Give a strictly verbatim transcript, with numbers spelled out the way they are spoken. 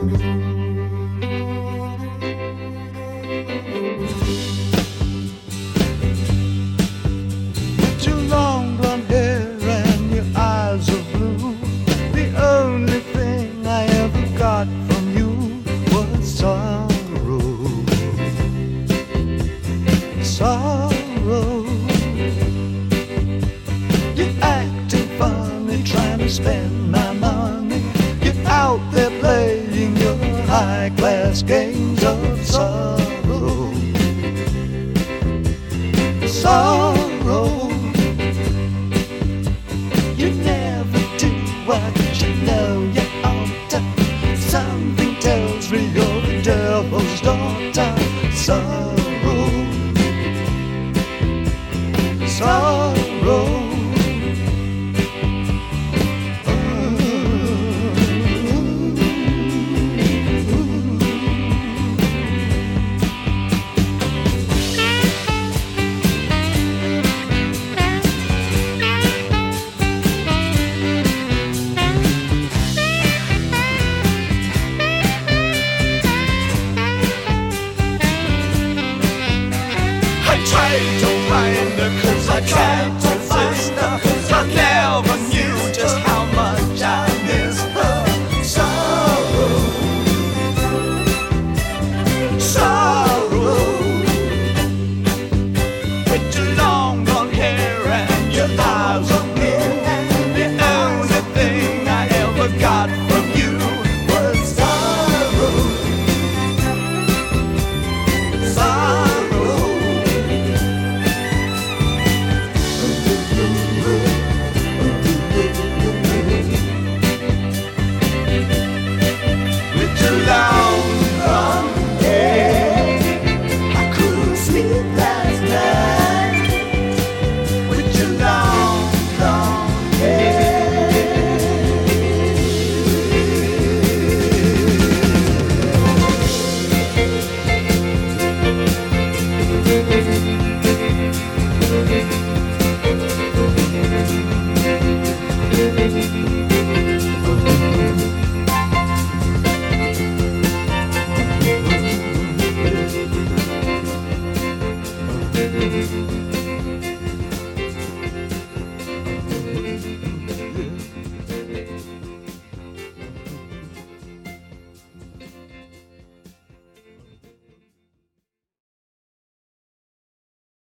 With your long blonde hair and your eyes of blue, the only thing I ever got from you was sorrow. Sorrow. You're acting funny, trying to spend my money. You're out there playing your high-class games of sorrow. Sorrow. You never do what you know you